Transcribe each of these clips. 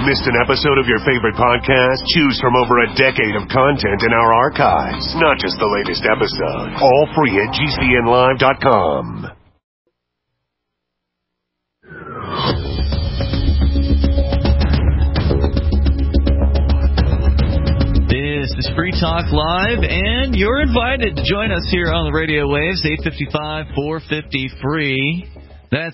Missed an episode of your favorite podcast? Choose from over a decade of content in our archives, not just the latest episode. All free at GCNlive.com. This is Free Talk Live, and you're invited to join us here on the radio waves, 855-450-FREE. That's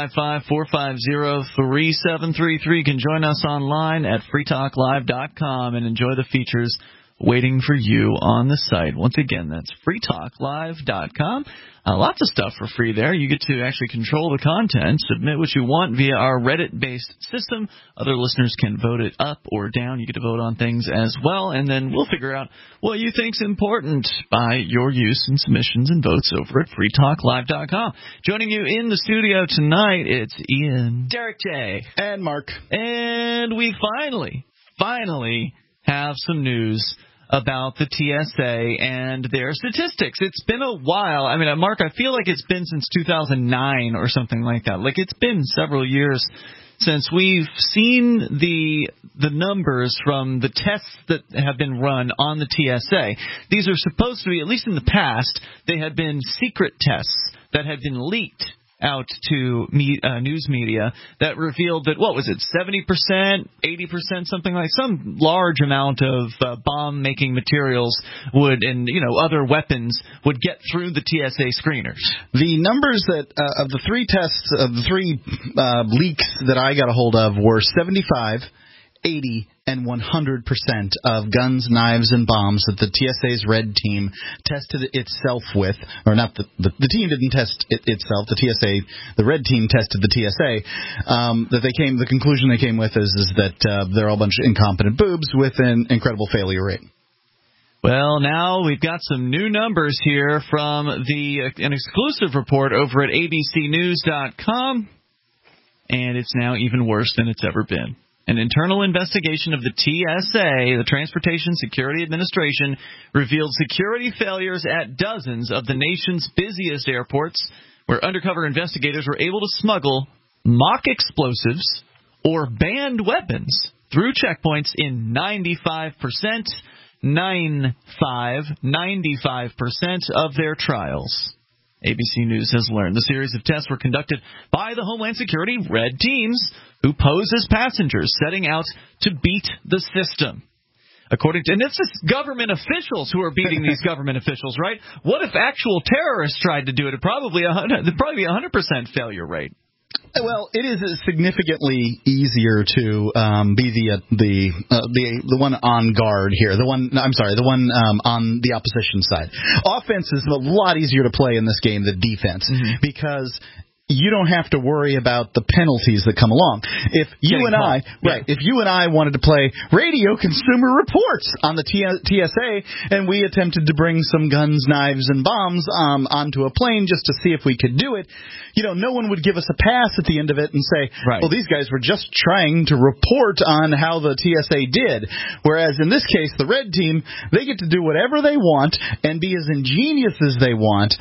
855-450-3733. You can join us online at freetalklive.com and enjoy the features waiting for you on the site. Once again, that's freetalklive.com. Lots of stuff for free there. You get to actually control the content, submit what you want via our Reddit-based system. Other listeners can vote it up or down. You get to vote on things as well, and then we'll figure out what you think's important by your use and submissions and votes over at freetalklive.com. Joining you in the studio tonight, it's Ian, Derek J., and Mark. And we finally have some news about the TSA and their statistics. It's been a while. I mean, Mark, I feel like it's been since 2009 or something like that. Like, it's been several years since we've seen the numbers from the tests that have been run on the TSA. These are supposed to be, at least in the past, they had been secret tests that had been leaked out to news media that revealed that, what was it, 70%, 80%, something like, some large amount of bomb-making materials would, and other weapons would get through the TSA screeners. The numbers that of the three tests, of the three leaks that I got a hold of were 75, 80, and 100% of guns, knives, and bombs that the TSA's Red Team tested itself with, or not, the team didn't test itself, the Red Team tested the TSA, the conclusion they came with is that they're all a bunch of incompetent boobs with an incredible failure rate. Well, now we've got some new numbers here from an exclusive report over at abcnews.com, and it's now even worse than it's ever been. An internal investigation of the TSA, the Transportation Security Administration, revealed security failures at dozens of the nation's busiest airports, where undercover investigators were able to smuggle mock explosives or banned weapons through checkpoints in 95% of their trials. ABC News has learned the series of tests were conducted by the Homeland Security Red Teams, who pose as passengers setting out to beat the system. And this is government officials who are beating these government officials, right? What if actual terrorists tried to do it? It'd probably be 100% failure rate. Well, it is significantly easier to be the one on guard here. The one on the opposition side. Offense is a lot easier to play in this game than defense, because you don't have to worry about the penalties that come along. If you and I wanted to play Radio Consumer Reports on the TSA, and we attempted to bring some guns, knives, and bombs onto a plane just to see if we could do it, no one would give us a pass at the end of it and say, well, these guys were just trying to report on how the TSA did. Whereas in this case, the Red Team, they get to do whatever they want and be as ingenious as they want,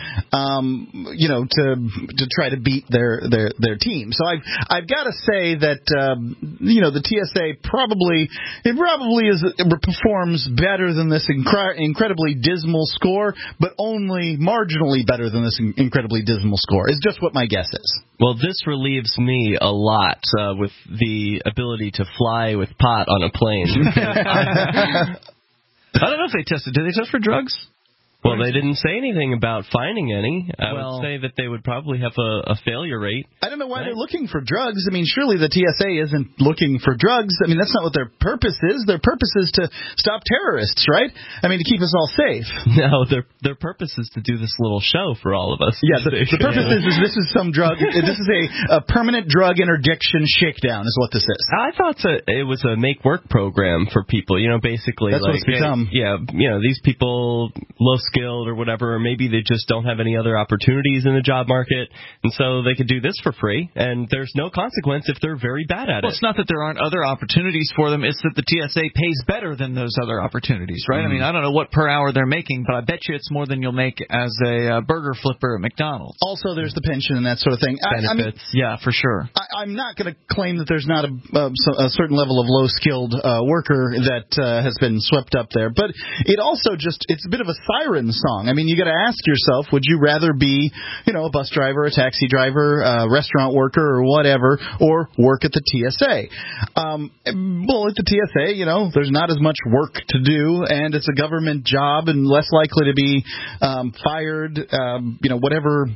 to try to beat their team. So I've got to say that the TSA probably performs better than this incredibly dismal score, but only marginally better than this incredibly dismal score. Is just what my guess is. Well, this relieves me a lot with the ability to fly with pot on a plane. I don't know if they tested. Did they test for drugs? Well, they didn't say anything about finding any. I would say that they would probably have a failure rate. I don't know why they're looking for drugs. I mean, surely the TSA isn't looking for drugs. I mean, that's not what their purpose is. Their purpose is to stop terrorists, right? I mean, to keep us all safe. No, their purpose is to do this little show for all of us. Yeah, the purpose is this is some drug. This is a permanent drug interdiction shakedown is what this is. I thought it was a make-work program for people, basically. That's what it's become. Yeah, these people, Los skilled or whatever, or maybe they just don't have any other opportunities in the job market, and so they could do this for free, and there's no consequence if they're very bad at it. Well, it's not that there aren't other opportunities for them, it's that the TSA pays better than those other opportunities, right? I mean, I don't know what per hour they're making, but I bet you it's more than you'll make as a burger flipper at McDonald's. Also, there's the pension and that sort of thing. Benefits, yeah, for sure. I'm not going to claim that there's not a certain level of low-skilled worker that has been swept up there, but it also it's a bit of a siren song. I mean, you got to ask yourself, would you rather be, a bus driver, a taxi driver, a restaurant worker, or whatever, or work at the TSA? Well, at the TSA, there's not as much work to do, and it's a government job and less likely to be fired, whatever.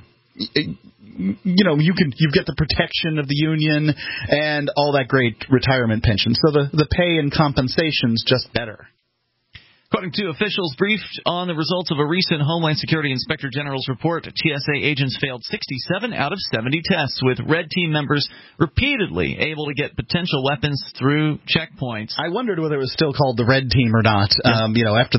You get the protection of the union and all that great retirement pension. So the pay and compensation's just better. According to officials briefed on the results of a recent Homeland Security Inspector General's report, TSA agents failed 67 out of 70 tests, with Red Team members repeatedly able to get potential weapons through checkpoints. I wondered whether it was still called the Red Team or not. Yeah. After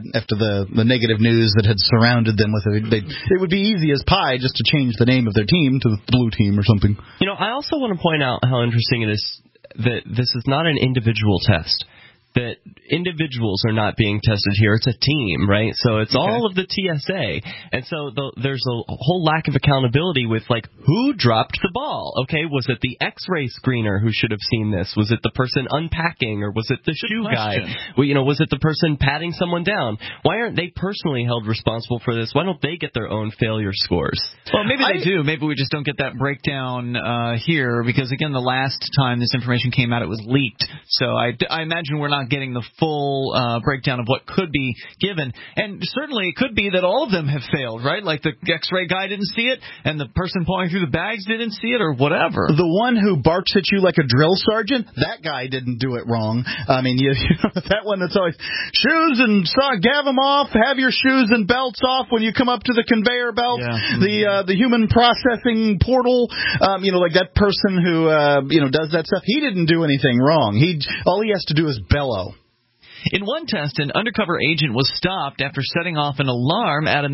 the negative news that had surrounded them with it, it would be easy as pie just to change the name of their team to the Blue Team or something. I also want to point out how interesting it is that this is not an individual test. That individuals are not being tested here. It's a team, right? So it's all of the TSA. And so there's a whole lack of accountability with, who dropped the ball? Okay, was it the X-ray screener who should have seen this? Was it the person unpacking, or was it the shoe guy? Well, was it the person patting someone down? Why aren't they personally held responsible for this? Why don't they get their own failure scores? Well, maybe they do. Maybe we just don't get that breakdown here, because, again, the last time this information came out, it was leaked. So I imagine we're not getting the full breakdown of what could be given. And certainly it could be that all of them have failed, right? Like the X-ray guy didn't see it, and the person pulling through the bags didn't see it, or whatever. The one who barks at you like a drill sergeant, that guy didn't do it wrong. I mean, that one that's always, shoes and gav them off, have your shoes and belts off when you come up to the conveyor belt, the human processing portal, like that person who, does that stuff. He didn't do anything wrong. All he has to do is bellow. In one test, an undercover agent was stopped after setting off an alarm at a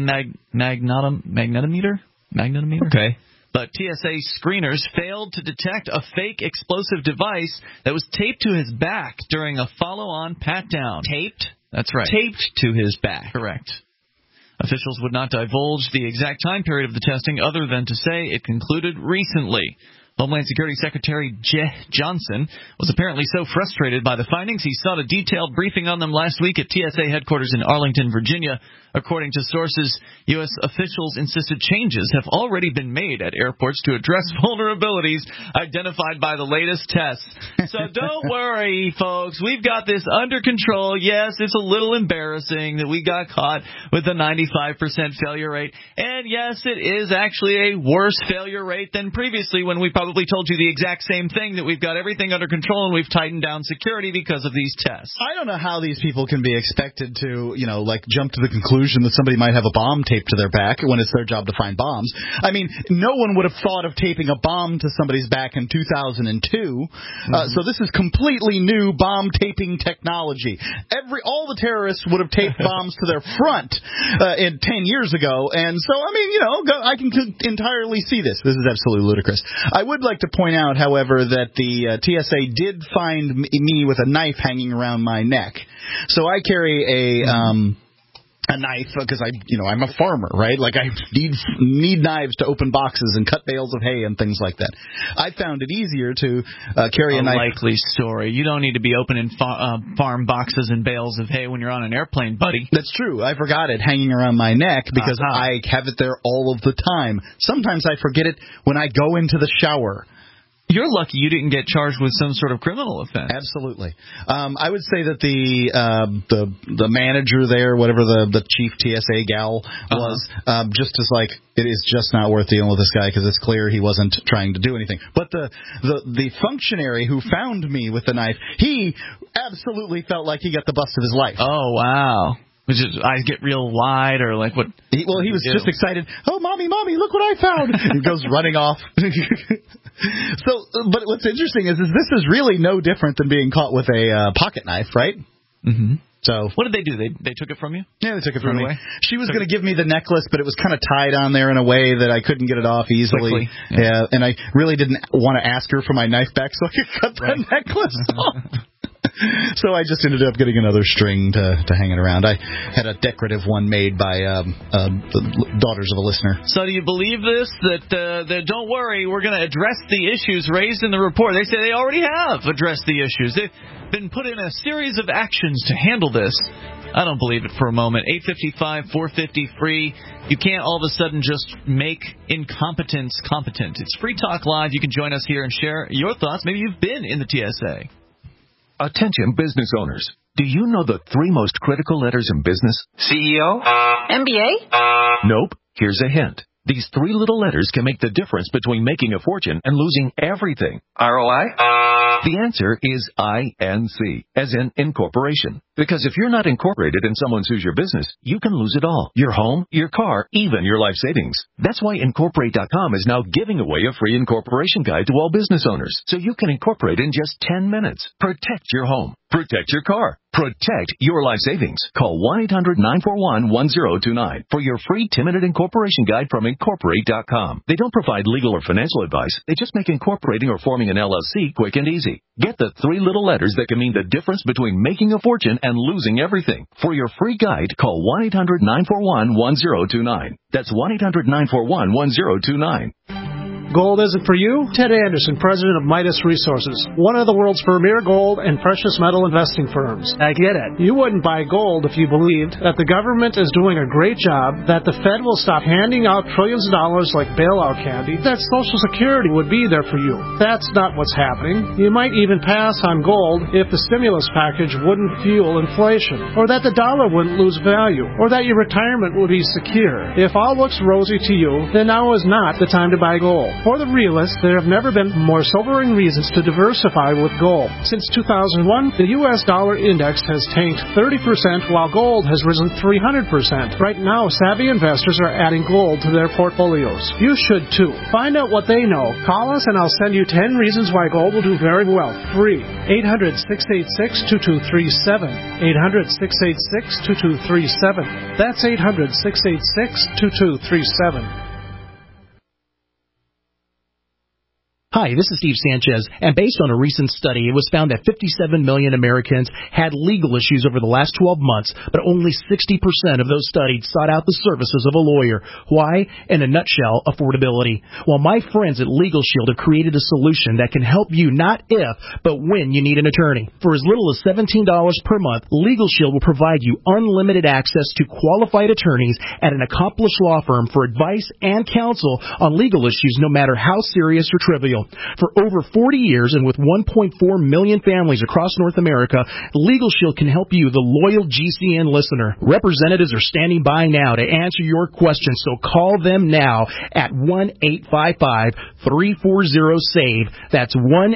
magnetometer? Okay. But TSA screeners failed to detect a fake explosive device that was taped to his back during a follow-on pat-down. Taped? That's right. Taped to his back. Correct. Officials would not divulge the exact time period of the testing other than to say it concluded recently. Homeland Security Secretary Jeh Johnson was apparently so frustrated by the findings he sought a detailed briefing on them last week at TSA headquarters in Arlington, Virginia. According to sources, U.S. officials insisted changes have already been made at airports to address vulnerabilities identified by the latest tests. So don't worry, folks. We've got this under control. Yes, it's a little embarrassing that we got caught with a 95% failure rate. And yes, it is actually a worse failure rate than previously when we probably told you the exact same thing, that we've got everything under control and we've tightened down security because of these tests. I don't know how these people can be expected to, jump to the conclusion that somebody might have a bomb taped to their back when it's their job to find bombs. I mean, no one would have thought of taping a bomb to somebody's back in 2002. So this is completely new bomb taping technology. All the terrorists would have taped bombs to their front 10 years ago. And so, I can entirely see this. This is absolutely ludicrous. I would like to point out, however, that the TSA did find me with a knife hanging around my neck. So I carry a knife because I'm a farmer, right? Like I need knives to open boxes and cut bales of hay and things like that. I found it easier to carry a knife. Likely story. You don't need to be opening farm boxes and bales of hay when you're on an airplane, buddy. That's true. I forgot it hanging around my neck because I have it there all of the time. Sometimes I forget it when I go into the shower. You're lucky you didn't get charged with some sort of criminal offense. Absolutely. I would say that the manager there, whatever the chief TSA gal was, just as it is just not worth dealing with this guy because it's clear he wasn't trying to do anything. But the functionary who found me with the knife, he absolutely felt like he got the bust of his life. Oh, wow. Eyes get real wide, or what? He was just excited. Oh, mommy, look what I found! He goes running off. So, but what's interesting is this is really no different than being caught with a pocket knife, right? Mm-hmm. So what did they do? They took it from you? Yeah, they took it from me. Away? She was going to give me the necklace, but it was kind of tied on there in a way that I couldn't get it off easily. Yeah, and I really didn't want to ask her for my knife back so I could cut that necklace off. So I just ended up getting another string to hang it around. I had a decorative one made by the daughters of a listener. So do you believe this? That don't worry, we're going to address the issues raised in the report. They say they already have addressed the issues. They've been put in a series of actions to handle this. I don't believe it for a moment. 855-450-FREE. You can't all of a sudden just make incompetence competent. It's Free Talk Live. You can join us here and share your thoughts. Maybe you've been in the TSA. Attention business owners. Do you know the 3 most critical letters in business? CEO? MBA? Nope. Here's a hint. These 3 little letters can make the difference between making a fortune and losing everything. ROI? The answer is INC, as in incorporation. Because if you're not incorporated and someone sues your business, you can lose it all. Your home, your car, even your life savings. That's why Incorporate.com is now giving away a free incorporation guide to all business owners, so you can incorporate in just 10 minutes. Protect your home. Protect your car. Protect your life savings. Call 1-800-941-1029 for your free 10-minute incorporation guide from Incorporate.com. They don't provide legal or financial advice. They just make incorporating or forming an LLC quick and easy. Get the 3 little letters that can mean the difference between making a fortune and losing everything. For your free guide, call 1-800-941-1029. That's 1-800-941-1029. Gold isn't for you? Ted Anderson, president of Midas Resources, one of the world's premier gold and precious metal investing firms. I get it. You wouldn't buy gold if you believed that the government is doing a great job, that the Fed will stop handing out trillions of dollars like bailout candy, that Social Security would be there for you. That's not what's happening. You might even pass on gold if the stimulus package wouldn't fuel inflation, or that the dollar wouldn't lose value, or that your retirement would be secure. If all looks rosy to you, then now is not the time to buy gold. For the realist, there have never been more sobering reasons to diversify with gold. Since 2001, the U.S. dollar index has tanked 30%, while gold has risen 300%. Right now, savvy investors are adding gold to their portfolios. You should too. Find out what they know. Call us and I'll send you 10 reasons why gold will do very well. Free. 800-686-2237. 800-686-2237. That's 800-686-2237. Hi, this is Steve Sanchez, and based on a recent study, it was found that 57 million Americans had legal issues over the last 12 months, but only 60% of those studied sought out the services of a lawyer. Why? In a nutshell, affordability. Well, my friends at Legal Shield have created a solution that can help you not if, but when you need an attorney. For as little as $17 per month, Legal Shield will provide you unlimited access to qualified attorneys at an accomplished law firm for advice and counsel on legal issues, no matter how serious or trivial. For over 40 years and with 1.4 million families across North America, Legal Shield can help you, the loyal GCN listener. Representatives are standing by now to answer your questions, so call them now at 1-855-340-SAVE. That's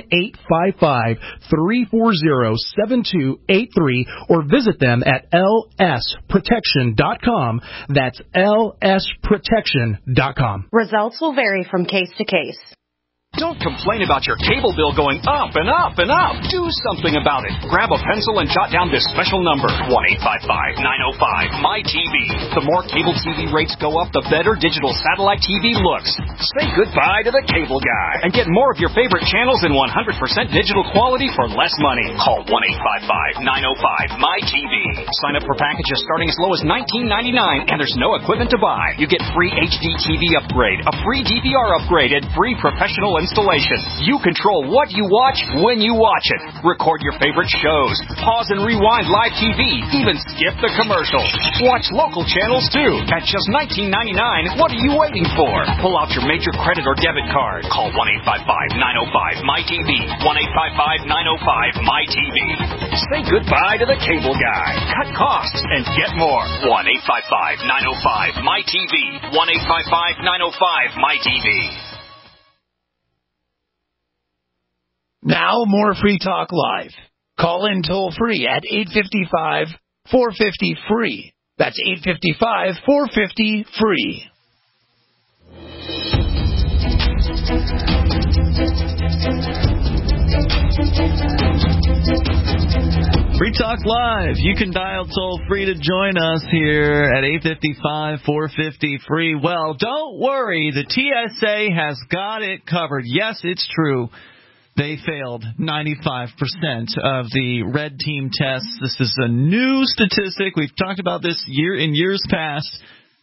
1-855-340-7283, or visit them at lsprotection.com. That's lsprotection.com. Results will vary from case to case. Don't complain about your cable bill going up and up and up. Do something about it. Grab a pencil and jot down this special number, 1-855-905-MY-TV. The more cable TV rates go up, the better digital satellite TV looks. Say goodbye to the cable guy and get more of your favorite channels in 100% digital quality for less money. Call 1-855-905-MY-TV. Sign up for packages starting as low as $19.99, and there's no equipment to buy. You get free HD TV upgrade, a free DVR upgrade, and free professional installation. You control what you watch when you watch it. Record your favorite shows. Pause and rewind live TV. Even skip the commercials. Watch local channels too. At just $19.99, what are you waiting for? Pull out your major credit or debit card. Call 1-855-905-MY-TV. 1-855-905-MY-TV. Say goodbye to the cable guy. Cut costs and get more. 1-855-905-MY-TV. 1-855-905-MY-TV. Now, more Free Talk Live. Call in toll-free at 855-450-FREE. That's 855-450-FREE. Free Talk Live. You can dial toll-free to join us here at 855-450-FREE. Well, don't worry. The TSA has got it covered. Yes, it's true. They failed 95% of the red team tests. This is a new statistic. We've talked about this in years past,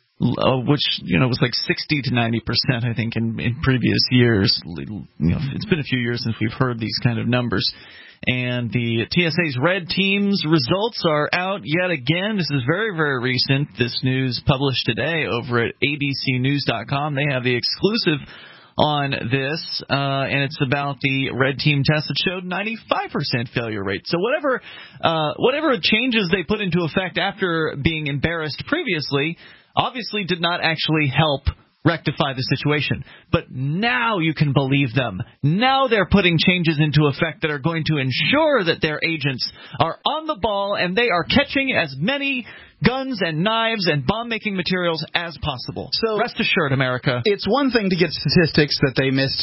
which was like 60 to 90%, I think, in previous years. It's been a few years since we've heard these kind of numbers. And the TSA's red team's results are out yet again. This is very, very recent. This news published today over at abcnews.com. They have the exclusive on this, and it's about the red team test that showed 95% failure rate. So whatever changes they put into effect after being embarrassed previously obviously did not actually help rectify the situation. But now you can believe them. Now they're putting changes into effect that are going to ensure that their agents are on the ball and they are catching as many guns and knives and bomb-making materials as possible. So rest assured, America. It's one thing to get statistics that they missed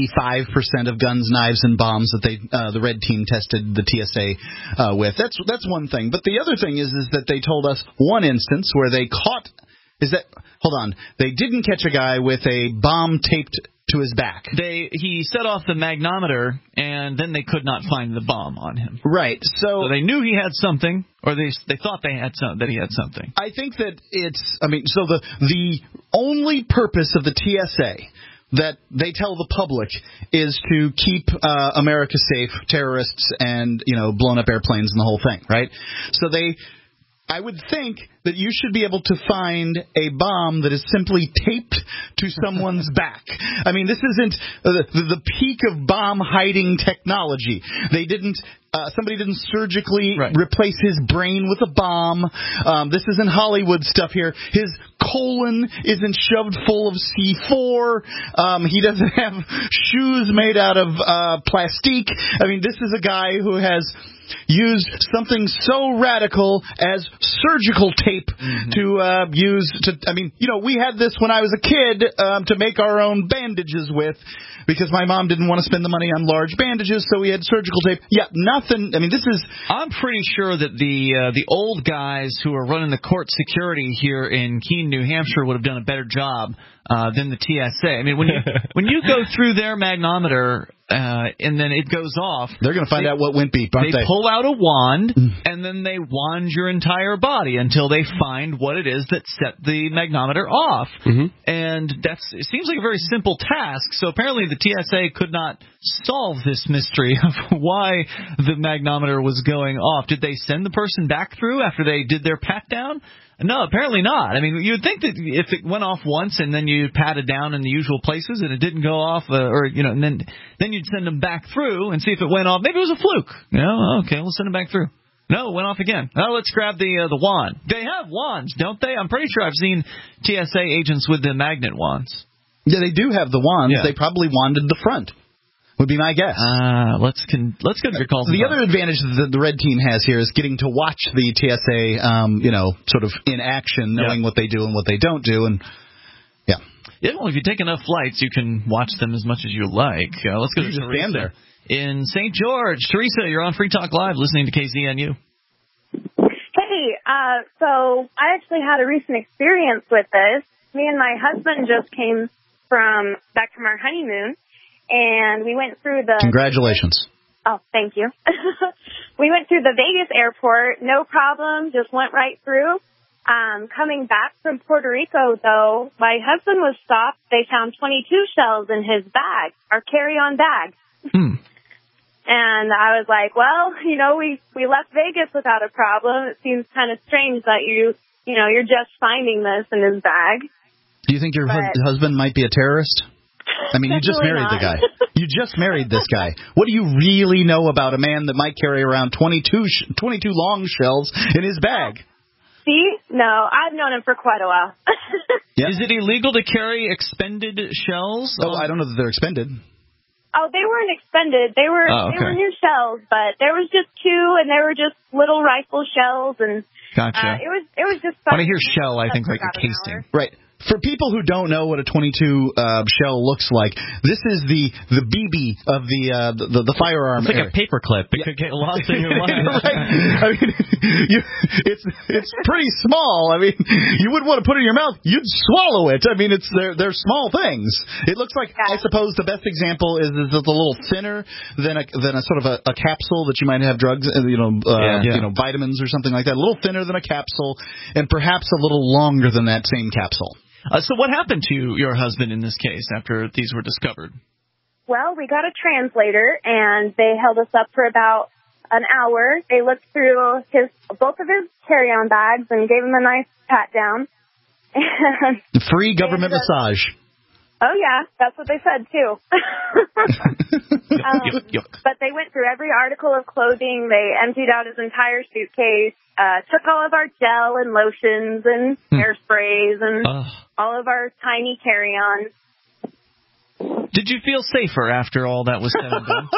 95% of guns, knives, and bombs that the red team tested the TSA with. That's one thing. But the other thing is that they told us one instance where they caught. Hold on. They didn't catch a guy with a bomb taped to his back. He set off the magnometer, and then they could not find the bomb on him. Right. So they knew he had something, or they thought that he had something. I think that so the only purpose of the TSA that they tell the public is to keep America safe, terrorists, and blown up airplanes and the whole thing, right? So I would think that you should be able to find a bomb that is simply taped to someone's back. I mean, this isn't the peak of bomb hiding technology. Somebody didn't surgically replace his brain with a bomb. This isn't Hollywood stuff here. His colon isn't shoved full of C4. He doesn't have shoes made out of plastique. I mean, this is a guy who has used something so radical as surgical tape to use to. I mean, we had this when I was a kid to make our own bandages with, because my mom didn't want to spend the money on large bandages, so we had surgical tape. Yeah, nothing. I mean, this is. I'm pretty sure that the old guys who are running the court security here in Keene, New Hampshire, would have done a better job than the TSA. I mean, when you go through their magnometer. And then it goes off. They're going to find out what went beep, aren't they? They pull out a wand, and then they wand your entire body until they find what it is that set the magnometer off. And it seems like a very simple task. So apparently the TSA could not solve this mystery of why the magnometer was going off. Did they send the person back through after they did their pat-down? No, apparently not. I mean, you'd think that if it went off once and then you pat it down in the usual places and it didn't go off, and then you'd send them back through and see if it went off. Maybe it was a fluke. Okay, we'll send them back through. No, it went off again. Oh, let's grab the wand. They have wands, don't they? I'm pretty sure I've seen TSA agents with the magnet wands. Yeah, they do have the wands. Yeah. They probably wanded the front. Would be my guess. Let's get your calls. The other advantage that the red team has here is getting to watch the TSA, sort of in action, knowing what they do and what they don't do, and well, if you take enough flights, you can watch them as much as you like. Let's go to Teresa. Stand there in St. George. Teresa, you're on Free Talk Live, listening to KZNU. Hey, so I actually had a recent experience with this. Me and my husband just came back from our honeymoon. And we went through the... Congratulations. Oh, thank you. We went through the Vegas airport, no problem, just went right through. Coming back from Puerto Rico, though, my husband was stopped. They found 22 shells in his bag, our carry-on bag. And I was like, well, we left Vegas without a problem. It seems kind of strange that you're just finding this in his bag. Do you think your husband might be a terrorist? I mean, you just married the guy. You just married this guy. What do you really know about a man that might carry around 22 long shells in his bag? See? No, I've known him for quite a while. Yeah. Is it illegal to carry expended shells? Oh, I don't know that they're expended. Oh, they weren't expended. They were new shells, but there was just two, and they were just little rifle shells, and gotcha. It was just fun. When I hear shell, I think like a casing. Right. For people who don't know what a .22 shell looks like, this is the BB of the firearm. It's like a paperclip. It could get lost in your lungs. Right. I mean, it's pretty small. I mean, you wouldn't want to put it in your mouth. You'd swallow it. I mean, they're small things. It looks like, I suppose, the best example is it's a little thinner than a sort of a capsule that you might have drugs, vitamins or something like that. A little thinner than a capsule, and perhaps a little longer than that same capsule. So what happened to your husband in this case after these were discovered? Well, we got a translator, and they held us up for about an hour. They looked through both of his carry-on bags and gave him a nice pat down. Free government massage. Oh, yeah, that's what they said, too. But they went through every article of clothing. They emptied out his entire suitcase, took all of our gel and lotions and hairsprays and all of our tiny carry-ons. Did you feel safer after all that was said and done?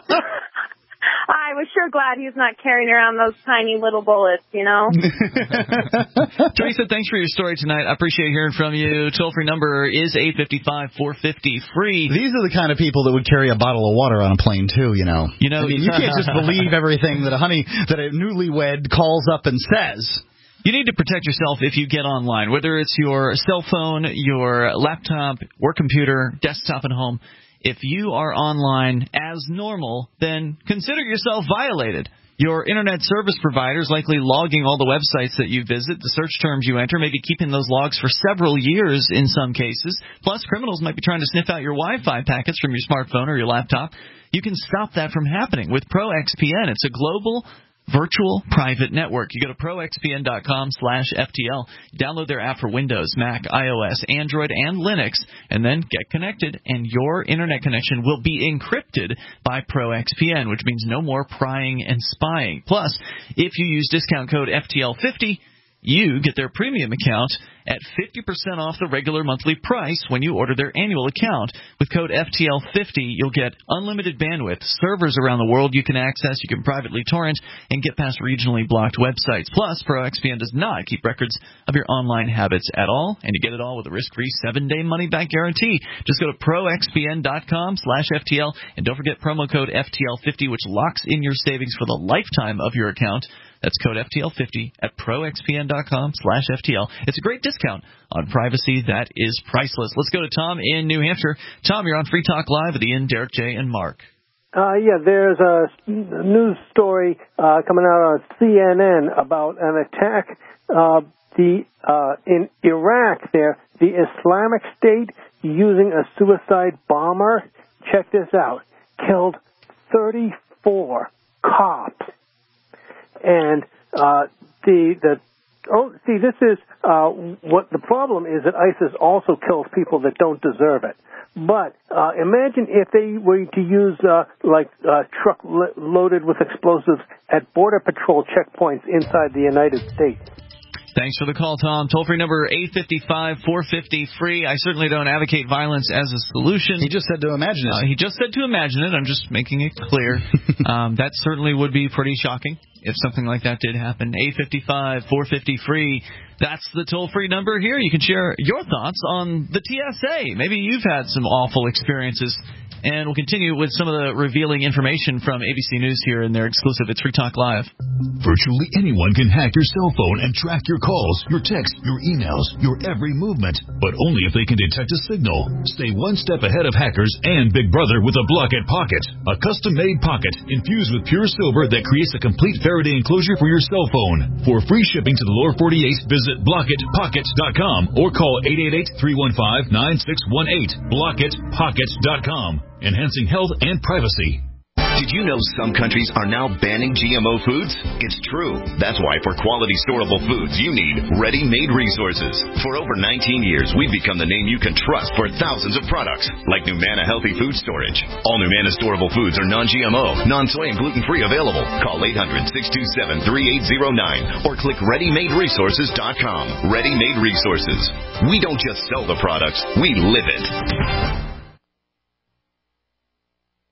I was sure glad he's not carrying around those tiny little bullets, you know. Teresa, thanks for your story tonight. I appreciate hearing from you. Toll-free number is 855-450-FREE. These are the kind of people that would carry a bottle of water on a plane, too, you know. I mean, you can't just believe everything that a newlywed calls up and says. You need to protect yourself if you get online, whether it's your cell phone, your laptop, work computer, desktop at home. If you are online as normal, then consider yourself violated. Your internet service provider is likely logging all the websites that you visit, the search terms you enter, maybe keeping those logs for several years in some cases. Plus, criminals might be trying to sniff out your Wi-Fi packets from your smartphone or your laptop. You can stop that from happening with ProXPN. It's a global virtual private network. You go to proxpn.com/FTL, download their app for Windows, Mac, iOS, Android, and Linux, and then get connected, and your internet connection will be encrypted by ProXPN, which means no more prying and spying. Plus, if you use discount code FTL50, you get their premium account at 50% off the regular monthly price when you order their annual account. With code FTL50, you'll get unlimited bandwidth, servers around the world you can access, you can privately torrent, and get past regionally blocked websites. Plus, ProXPN does not keep records of your online habits at all, and you get it all with a risk-free 7-day money-back guarantee. Just go to proxpn.com/FTL, and don't forget promo code FTL50, which locks in your savings for the lifetime of your account. That's code FTL50 at proxpn.com/FTL. It's a great discount on privacy that is priceless. Let's go to Tom in New Hampshire. Tom, you're on Free Talk Live with Ian, Derek, Jay, and Mark. There's a news story coming out on CNN about an attack in Iraq there, the Islamic State using a suicide bomber, check this out, killed 34 cops. And this is what the problem is, that ISIS also kills people that don't deserve it. But imagine if they were to use truck loaded with explosives at Border Patrol checkpoints inside the United States. Thanks for the call, Tom. Toll-free number 855-450-FREE. I certainly don't advocate violence as a solution. He just said to imagine it. He just said to imagine it. I'm just making it clear. That certainly would be pretty shocking if something like that did happen. 855-450-FREE. That's the toll-free number here. You can share your thoughts on the TSA. Maybe you've had some awful experiences. And we'll continue with some of the revealing information from ABC News here in their exclusive It's Free Talk Live. Virtually anyone can hack your cell phone and track your calls, your texts, your emails, your every movement, but only if they can detect a signal. Stay one step ahead of hackers and Big Brother with a Blockit Pocket, a custom-made pocket infused with pure silver that creates a complete Faraday enclosure for your cell phone. For free shipping to the lower 48, visit BlockitPocket.com or call 888-315-9618. BlockitPocket.com. Enhancing health and privacy. Did you know some countries are now banning GMO foods? It's true. That's why for quality storable foods, you need Ready-Made Resources. For over 19 years, we've become the name you can trust for thousands of products, like Numana Healthy Food Storage. All Numana storable foods are non-GMO, non-soy, and gluten-free available. Call 800-627-3809 or click ReadyMadeResources.com. Ready-Made Resources. We don't just sell the products, we live it.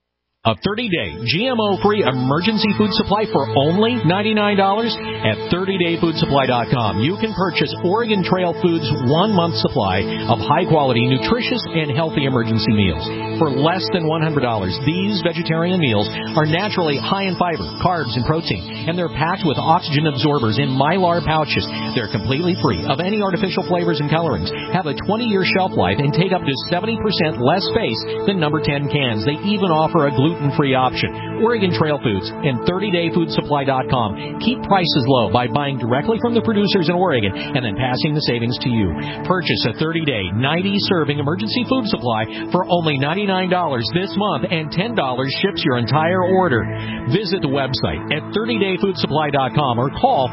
A 30-day GMO-free emergency food supply for only $99 at 30dayfoodsupply.com. You can purchase Oregon Trail Foods' 1-month supply of high-quality, nutritious, and healthy emergency meals. For less than $100, these vegetarian meals are naturally high in fiber, carbs, and protein, and they're packed with oxygen absorbers in Mylar pouches. They're completely free of any artificial flavors and colorings, have a 20-year shelf life, and take up to 70% less space than number 10 cans. They even offer a gluten-free option. Oregon Trail Foods and 30dayfoodsupply.com keep prices low by buying directly from the producers in Oregon and then passing the savings to you. Purchase a 30-day, 90-serving emergency food supply for only $99 this month, and $10 ships your entire order. Visit the website at 30dayfoodsupply.com or call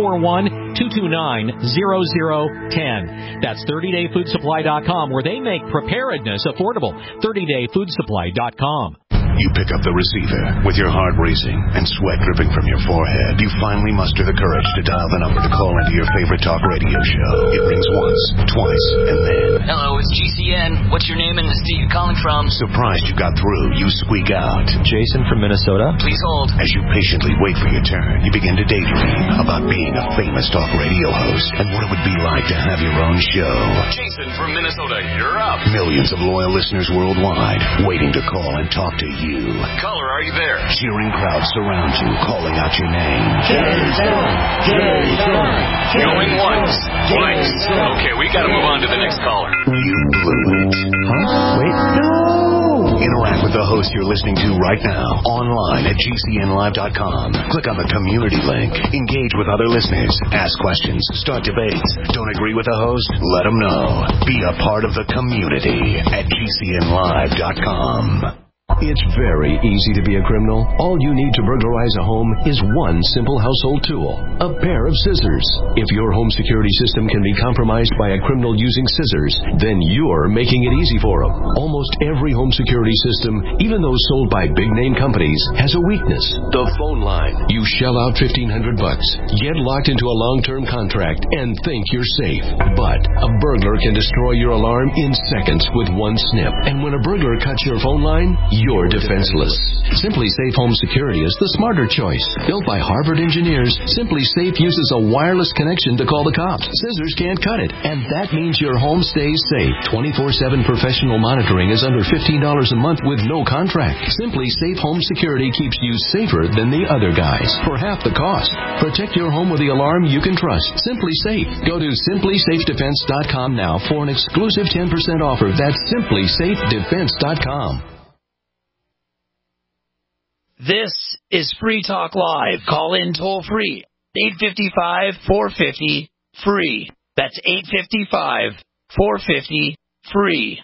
541-229-0010. That's 30dayfoodsupply.com, where they make preparedness affordable. 30dayfoodsupply.com. You pick up the receiver with your heart racing and sweat dripping from your forehead. You finally muster the courage to dial the number to call into your favorite talk radio show. It rings once, twice, and then... Hello, it's GCN. What's your name and the state you're calling from? Surprised you got through, you squeak out. Jason from Minnesota. Please hold. As you patiently wait for your turn, you begin to daydream about being a famous talk radio host and what it would be like to have your own show. Jason from Minnesota, you're up. Millions of loyal listeners worldwide waiting to call and talk to you. Caller, are you there? Cheering crowds surround you, calling out your name. Jason! Going once, twice. Okay, we gotta move on to the next caller. You blew it. Huh? Wait, no! Interact with the host you're listening to right now, online at GCNlive.com. Click on the community link. Engage with other listeners. Ask questions. Start debates. Don't agree with the host? Let them know. Be a part of the community at GCNlive.com. It's very easy to be a criminal. All you need to burglarize a home is one simple household tool, a pair of scissors. If your home security system can be compromised by a criminal using scissors, then you're making it easy for them. Almost every home security system, even those sold by big-name companies, has a weakness: the phone line. You shell out $1,500, get locked into a long-term contract, and think you're safe. But a burglar can destroy your alarm in seconds with one snip. And when a burglar cuts your phone line, you're defenseless. Simply Safe Home Security is the smarter choice. Built by Harvard engineers, Simply Safe uses a wireless connection to call the cops. Scissors can't cut it, and that means your home stays safe. 24/7 professional monitoring is under $15 a month with no contract. Simply Safe Home Security keeps you safer than the other guys for half the cost. Protect your home with the alarm you can trust. Simply Safe. Go to simplysafedefense.com now for an exclusive 10% offer. That's simplysafedefense.com. This is Free Talk Live. Call in toll free. 855-450-FREE. That's 855-450-FREE.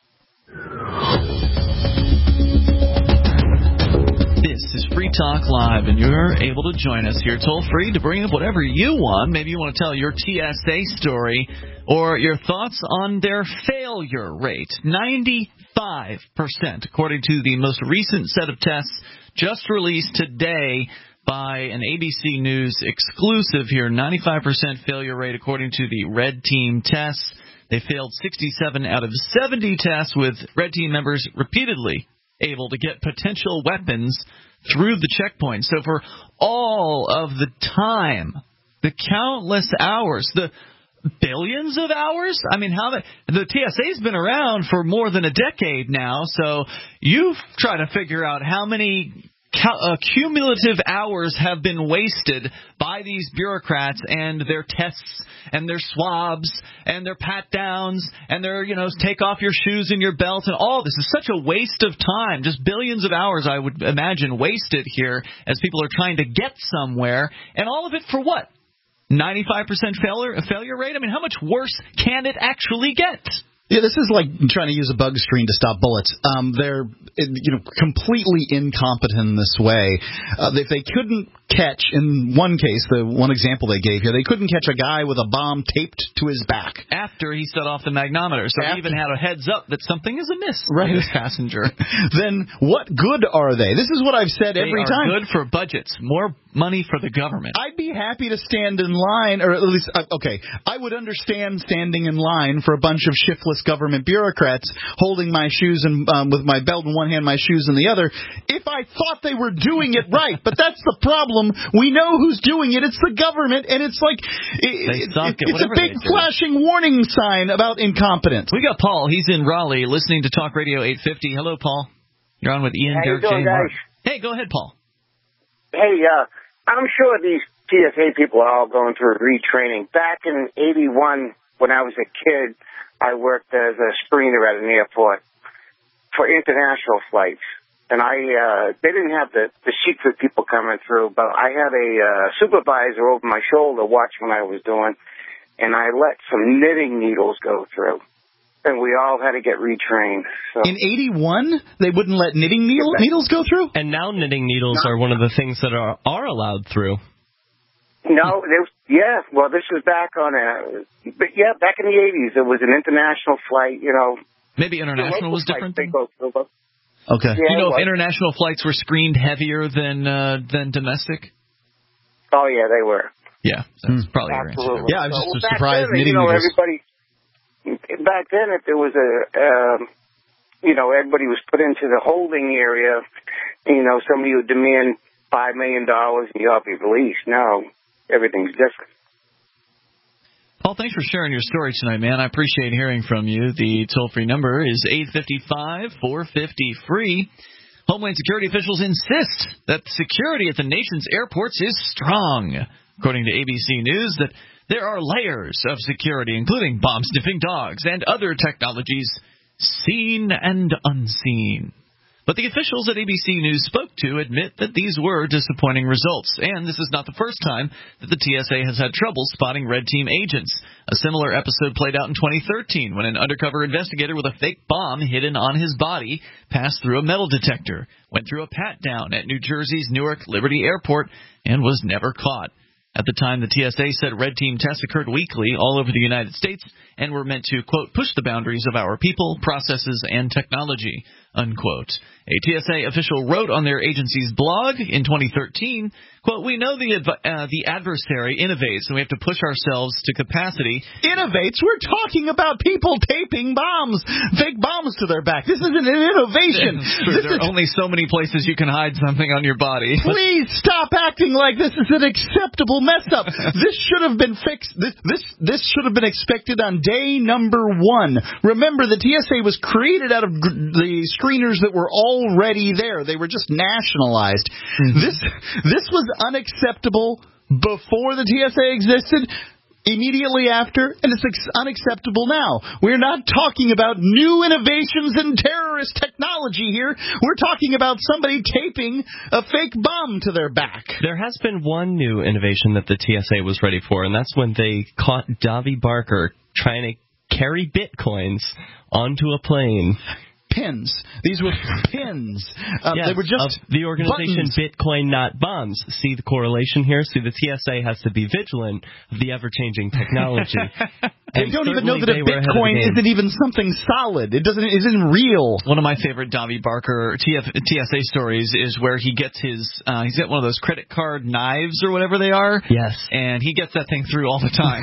This is Free Talk Live, and you're able to join us here toll free to bring up whatever you want. Maybe you want to tell your TSA story or your thoughts on their failure rate. 95%, according to the most recent set of tests just released today by an ABC News exclusive here. 95% failure rate according to the Red Team tests. They failed 67 out of 70 tests, with Red Team members repeatedly able to get potential weapons through the checkpoint. So for all of the time, the countless hours, the billions of hours? I mean, the TSA's been around for more than a decade now, so you try to figure out how many cumulative hours have been wasted by these bureaucrats and their tests and their swabs and their pat-downs and their, take off your shoes and your belt, and all this is such a waste of time. Just billions of hours, I would imagine, wasted here as people are trying to get somewhere, and all of it for what? 95% failure rate? I mean, how much worse can it actually get? Yeah, this is like trying to use a bug screen to stop bullets. They're completely incompetent in this way. If they couldn't catch, in one case, the one example they gave here, they couldn't catch a guy with a bomb taped to his back. After he set off the magnetometer. So he even had a heads up that something is amiss right. with this passenger. Then what good are they? This is what I've said every time. They are good for budgets. More money for the government. I'd be happy to stand in line, or at least, I would understand standing in line for a bunch of shiftless government bureaucrats holding my shoes and with my belt in one hand, my shoes in the other, if I thought they were doing it right. But that's the problem. We know who's doing it. It's the government, and it's like it's a big flashing warning sign about incompetence. We got Paul. He's in Raleigh, listening to Talk Radio 850. Hello, Paul. You're on with Ian, Derek, Jay, Mark. Hey, go ahead, Paul. Hey, I'm sure these TSA people are all going through retraining. Back in '81, when I was a kid, I worked as a screener at an airport for international flights. And they didn't have the secret people coming through, but I had a supervisor over my shoulder watching what I was doing, and I let some knitting needles go through. And we all had to get retrained. So. In '81, they wouldn't let knitting needles go through? And now knitting needles are one of the things that are allowed through. No, well, this was back back in the '80s. It was an international flight, Maybe international was different? Okay. Yeah, if international flights were screened heavier than domestic? Oh, yeah, they were. Yeah, that's probably your answer. Yeah, I was just surprised knitting needles. Back then, if there was everybody was put into the holding area, somebody would demand $5 million and you ought to be released. Now, everything's different. Paul, thanks for sharing your story tonight, man. I appreciate hearing from you. The toll-free number is 855-450-FREE. Homeland Security officials insist that security at the nation's airports is strong. According to ABC News, that there are layers of security, including bomb-sniffing dogs and other technologies seen and unseen. But the officials at ABC News spoke to admit that these were disappointing results. And this is not the first time that the TSA has had trouble spotting red team agents. A similar episode played out in 2013 when an undercover investigator with a fake bomb hidden on his body passed through a metal detector, went through a pat-down at New Jersey's Newark Liberty Airport, and was never caught. At the time, the TSA said red team tests occurred weekly all over the United States and were meant to, quote, push the boundaries of our people, processes, and technology, unquote. A TSA official wrote on their agency's blog in 2013, quote, we know the adversary innovates and we have to push ourselves to capacity. Innovates? We're talking about people taping bombs, fake bombs to their back. This isn't an innovation. There are only so many places you can hide something on your body. Please stop acting like this is an acceptable mess up. This should have been fixed. This should have been expected on day number 1. Remember, the TSA was created out of the screeners that were already there. They were just nationalized. This was unacceptable before the TSA existed, immediately after, and it's unacceptable now. We're not talking about new innovations in terrorist technology here. We're talking about somebody taping a fake bomb to their back. There has been one new innovation that the TSA was ready for, and that's when they caught Davi Barker trying to carry bitcoins onto a plane. Pins. These were pins. Yes, they were just the organization buttons. Bitcoin Not Bombs. See the correlation here? See, the TSA has to be vigilant of the ever-changing technology. They don't even know that a Bitcoin isn't even something solid. It isn't real. One of my favorite Davi Barker TSA stories is where he gets he's got one of those credit card knives or whatever they are. Yes. And he gets that thing through all the time.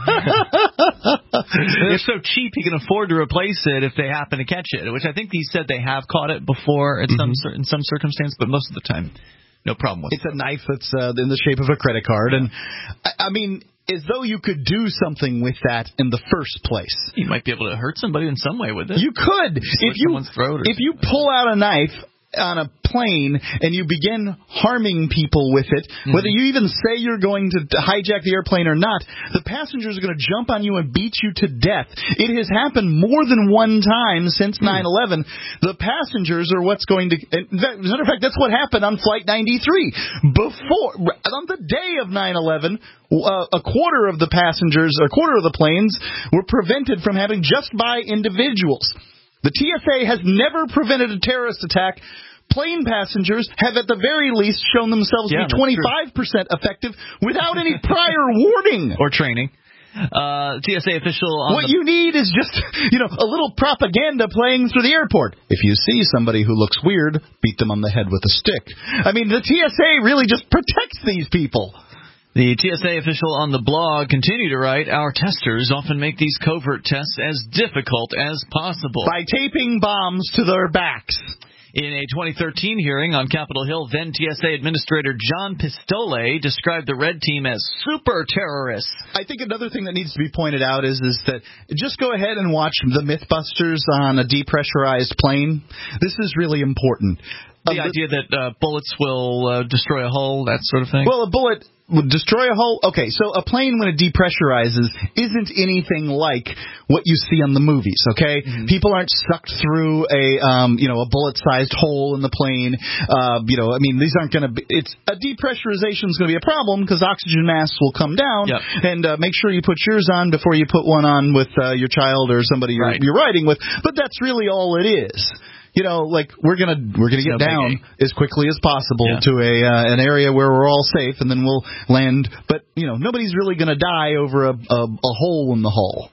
It's so cheap he can afford to replace it if they happen to catch it, which I think he said they have caught it before in some circumstance, but most of the time, no problem with it. It's a knife that's in the shape of a credit card, and I mean, as though you could do something with that in the first place. You might be able to hurt somebody in some way with it. You could. If you pull out a knife on a plane and you begin harming people with it, whether you even say you're going to hijack the airplane or not, the passengers are going to jump on you and beat you to death. It has happened more than one time since 9/11. The passengers are what's going to... As a matter of fact, that's what happened on Flight 93. On the day of 9/11, a quarter of the planes were prevented from having just by individuals. The TSA has never prevented a terrorist attack plane passengers have at the very least shown themselves to be 25% effective without any prior warning or training. TSA official on what you need is just, a little propaganda playing through the airport. If you see somebody who looks weird, beat them on the head with a stick. I mean, the TSA really just protects these people. The TSA official on the blog continued to write, our testers often make these covert tests as difficult as possible. By taping bombs to their backs. In a 2013 hearing on Capitol Hill, then TSA Administrator John Pistole described the red team as super terrorists. I think another thing that needs to be pointed out is that just go ahead and watch the Mythbusters on a depressurized plane. This is really important. The idea that bullets will destroy a hull, that sort of thing? Well, a bullet would destroy a hull? Okay, so a plane when it depressurizes isn't anything like what you see on the movies, okay? Mm-hmm. People aren't sucked through a bullet-sized hole in the plane. These aren't going to be... a depressurization is going to be a problem because oxygen masks will come down. Yep. And make sure you put yours on before you put one on with your child or somebody you're riding with. But that's really all it is. We're gonna get down as quickly as possible to an area where we're all safe, and then we'll land. But nobody's really gonna die over a hole in the hull.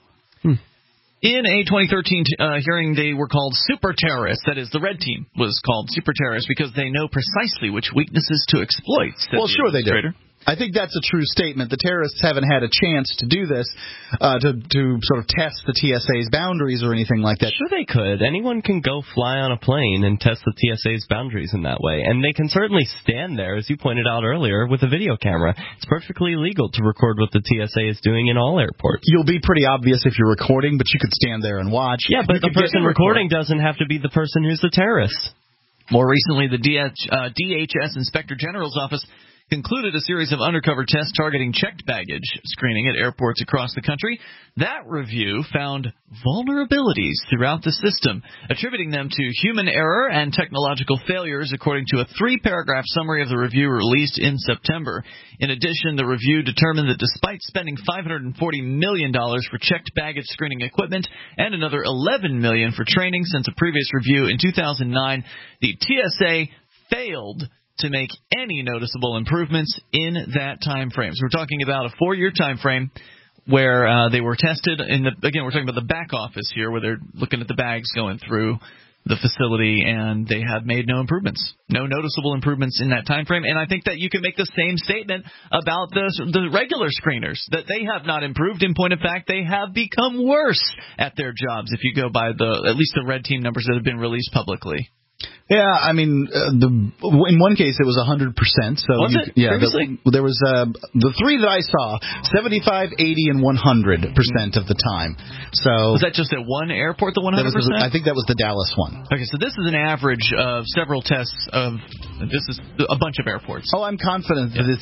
In a 2013 hearing, they were called super terrorists. That is, the red team was called super terrorists because they know precisely which weaknesses to exploit. Well, sure they do. I think that's a true statement. The terrorists haven't had a chance to do this, to sort of test the TSA's boundaries or anything like that. Sure they could. Anyone can go fly on a plane and test the TSA's boundaries in that way. And they can certainly stand there, as you pointed out earlier, with a video camera. It's perfectly legal to record what the TSA is doing in all airports. You'll be pretty obvious if you're recording, but you could stand there and watch. Yeah, but the person recording doesn't have to be the person who's the terrorist. More recently, the DHS Inspector General's office concluded a series of undercover tests targeting checked baggage screening at airports across the country. That review found vulnerabilities throughout the system, attributing them to human error and technological failures, according to a 3-paragraph summary of the review released in September. In addition, the review determined that despite spending $540 million for checked baggage screening equipment and another $11 million for training since a previous review in 2009, the TSA failed to make any noticeable improvements in that time frame. So we're talking about a 4-year time frame where they were tested. Again, we're talking about the back office here, where they're looking at the bags going through the facility, and they have made no improvements, no noticeable improvements in that time frame. And I think that you can make the same statement about the regular screeners, that they have not improved. In point of fact, they have become worse at their jobs if you go by at least the red team numbers that have been released publicly. Yeah, I mean, in one case it was 100%. So was it? Yeah, there was the 3 that I saw, 75, 80, and 100% of the time. So was that just at one airport, the 100%? I think that was the Dallas one. Okay, so this is an average of several tests of. This is a bunch of airports. Oh, I'm confident that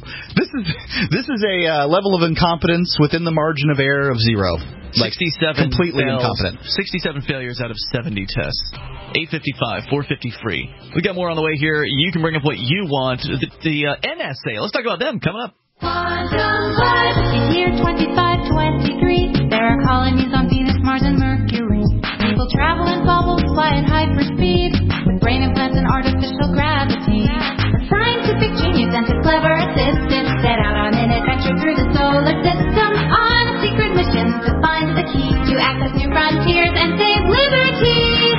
this is a level of incompetence within the margin of error of 0. 67 completely incompetent. 67 failures out of 70 tests. 855, 450 free. We got more on the way here. You can bring up what you want. The NSA. Let's talk about them. Coming up. Quantum Life in year 2523. There are colonies on Venus, Mars, and Mercury. People travel in bubbles, fly at hyperspeed, with brain implants and artificial gravity. A scientific genius and his clever assistant set out on an adventure through the solar system on a secret mission to find the key to access new frontiers and save liberty.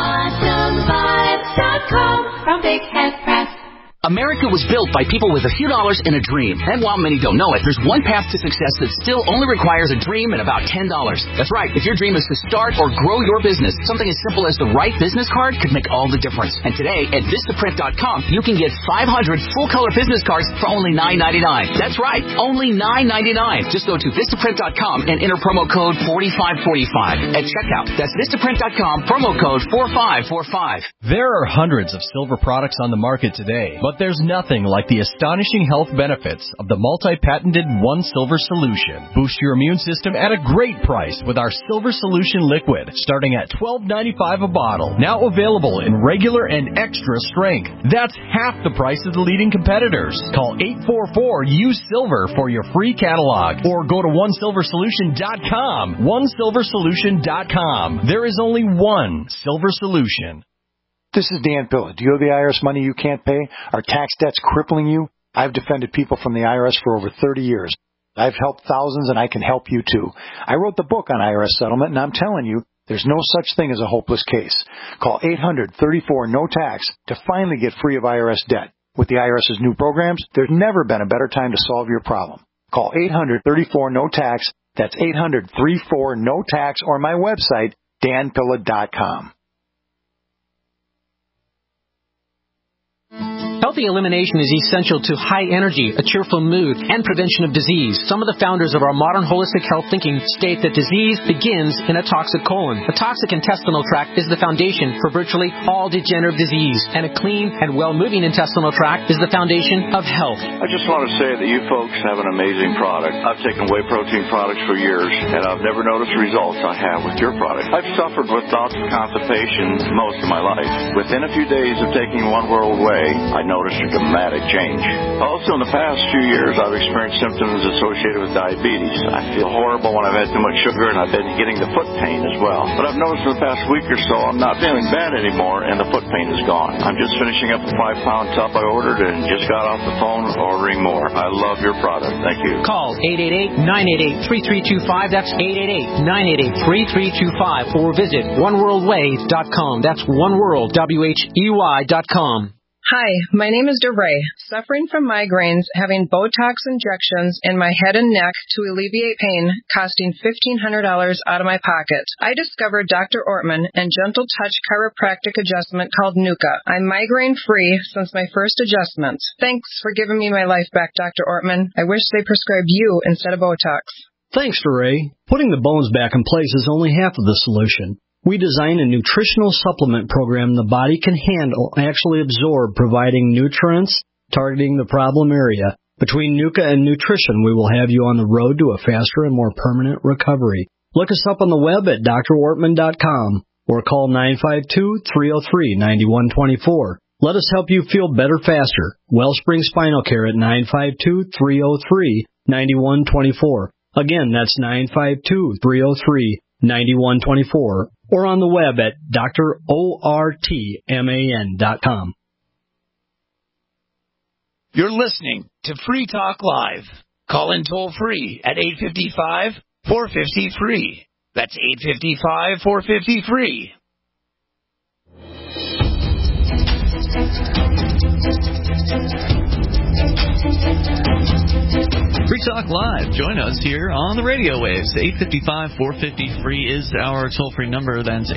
QuantumVibes.com from Big Head Press. America was built by people with a few dollars and a dream. And while many don't know it, there's one path to success that still only requires a dream and about $10. That's right. If your dream is to start or grow your business, something as simple as the right business card could make all the difference. And today at Vistaprint.com, you can get 500 full-color business cards for only $9.99. That's right. Only $9.99. Just go to Vistaprint.com and enter promo code 4545 at checkout. That's Vistaprint.com, promo code 4545. There are hundreds of silver products on the market today, but there's nothing like the astonishing health benefits of the multi-patented One Silver Solution. Boost your immune system at a great price with our Silver Solution Liquid, starting at $12.95 a bottle. Now available in regular and extra strength. That's half the price of the leading competitors. Call 844-USILVER for your free catalog, or go to OneSilverSolution.com. OneSilverSolution.com. There is only one Silver Solution. This is Dan Pilla. Do you owe the IRS money you can't pay? Are tax debts crippling you? I've defended people from the IRS for over 30 years. I've helped thousands, and I can help you too. I wrote the book on IRS settlement, and I'm telling you, there's no such thing as a hopeless case. Call 800-34-NO-TAX to finally get free of IRS debt. With the IRS's new programs, there's never been a better time to solve your problem. Call 800-34-NO-TAX. That's 800-34-NO-TAX, or my website, danpilla.com. Healthy elimination is essential to high energy, a cheerful mood, and prevention of disease. Some of the founders of our modern holistic health thinking state that disease begins in a toxic colon. A toxic intestinal tract is the foundation for virtually all degenerative disease, and a clean and well-moving intestinal tract is the foundation of health. I just want to say that you folks have an amazing product. I've taken whey protein products for years, and I've never noticed the results I have with your product. I've suffered with bouts of constipation most of my life. Within a few days of taking One World Whey, I noticed a dramatic change. Also, in the past few years, I've experienced symptoms associated with diabetes. I feel horrible when I've had too much sugar, and I've been getting the foot pain as well. But I've noticed in the past week or so, I'm not feeling bad anymore, and the foot pain is gone. I'm just finishing up a 5-pound tub I ordered and just got off the phone ordering more. I love your product. Thank you. Call 888-988-3325. That's 888-988-3325. Or visit oneworldway.com. That's oneworld.com. Hi, my name is DeRay. Suffering from migraines, having Botox injections in my head and neck to alleviate pain, costing $1,500 out of my pocket. I discovered Dr. Ortman and Gentle Touch chiropractic adjustment called Nuka. I'm migraine-free since my first adjustment. Thanks for giving me my life back, Dr. Ortman. I wish they prescribed you instead of Botox. Thanks, DeRay. Putting the bones back in place is only half of the solution. We design a nutritional supplement program the body can handle, actually absorb, providing nutrients, targeting the problem area. Between Nuka and nutrition, we will have you on the road to a faster and more permanent recovery. Look us up on the web at drortman.com or call 952-303-9124. Let us help you feel better faster. Wellspring Spinal Care at 952-303-9124. Again, that's 952-303-9124. Or on the web at drortman.com. You're listening to Free Talk Live. Call in toll free at 855-450-FREE. That's 855-450-FREE. Free Talk Live. Join us here on the radio waves. 855-450-FREE is our toll-free number. That's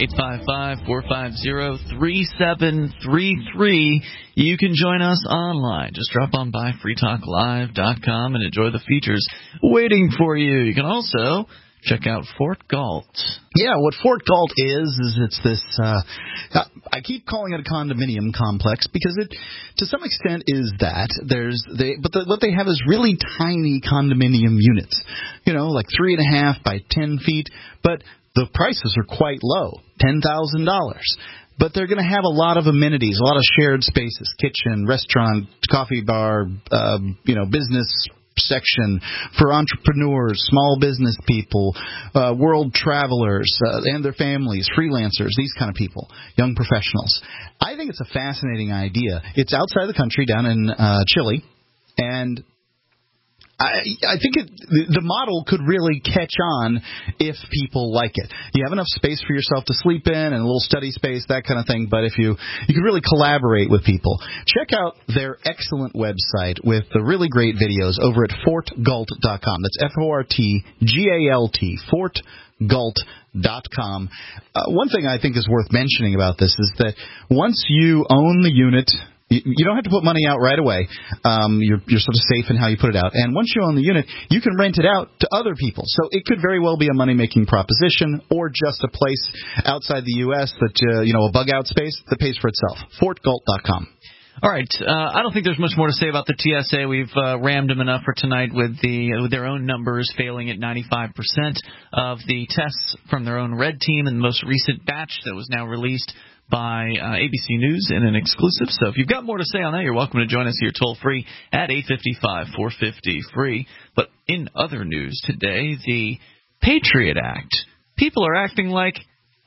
855-450-3733. You can join us online. Just drop on by freetalklive.com and enjoy the features waiting for you. You can also check out Fort Galt. Yeah, what Fort Galt is it's this, I keep calling it a condominium complex because it, to some extent, is that. What they have is really tiny condominium units, like 3.5 by 10 feet, but the prices are quite low, $10,000. But they're going to have a lot of amenities, a lot of shared spaces, kitchen, restaurant, coffee bar, business section for entrepreneurs, small business people, world travelers and their families, freelancers, these kind of people, young professionals. I think it's a fascinating idea. It's outside the country, down in Chile, and I think the model could really catch on if people like it. You have enough space for yourself to sleep in and a little study space, that kind of thing, but if you can really collaborate with people. Check out their excellent website with the really great videos over at fortgalt.com. That's FORTGALT, fortgalt.com. One thing I think is worth mentioning about this is that once you own the unit, you don't have to put money out right away. You're sort of safe in how you put it out. And once you own the unit, you can rent it out to other people. So it could very well be a money-making proposition or just a place outside the U.S. that, a bug-out space that pays for itself. FortGalt.com. All right. I don't think there's much more to say about the TSA. We've rammed them enough for tonight with their own numbers failing at 95% of the tests from their own red team in the most recent batch that was now released by ABC News in an exclusive. So if you've got more to say on that, you're welcome to join us here toll-free at 855-450-FREE. But in other news today, the Patriot Act. People are acting like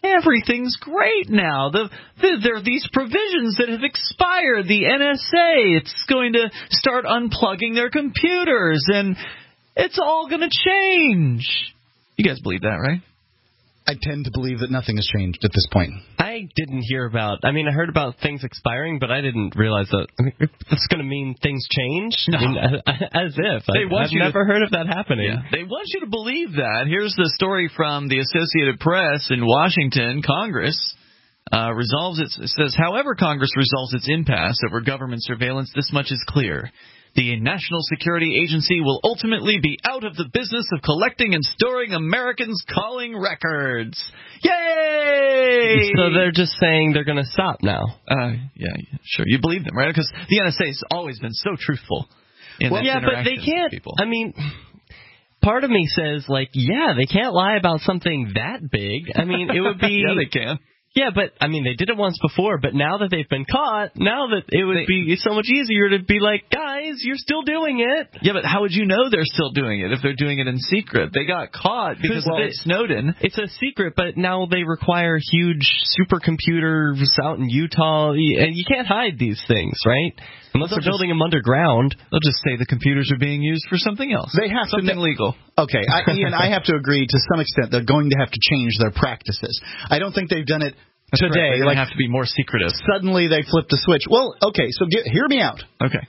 everything's great now. There are these provisions that have expired. The NSA, it's going to start unplugging their computers, and it's all going to change. You guys believe that, right? I tend to believe that nothing has changed at this point. I didn't hear about... I mean, I heard about things expiring, but I didn't realize that it's going to mean things change. No. I mean, as if. I've never heard of that happening. Yeah. They want you to believe that. Here's the story from the Associated Press in Washington. Congress it says, however Congress resolves its impasse over government surveillance, this much is clear. The National Security Agency will ultimately be out of the business of collecting and storing Americans' calling records. Yay! So they're just saying they're going to stop now. Yeah, sure. You believe them, right? Because the NSA has always been so truthful. But they can't. I mean, part of me says, they can't lie about something that big. I mean, it would be... Yeah, they can. Yeah, but, I mean, they did it once before, but now that they've been caught, now that it would be so much easier to be like, guys, you're still doing it. Yeah, but how would you know they're still doing it if they're doing it in secret? They got caught because of Snowden. It's a secret, but now they require huge supercomputers out in Utah, and you can't hide these things, right? Unless they're building them underground. They'll just say the computers are being used for something else. They have something legal. Okay, Ian, I have to agree to some extent they're going to have to change their practices. I don't think they've done it today. They have to be more secretive. Suddenly they flipped the switch. Well, okay, so hear me out. Okay.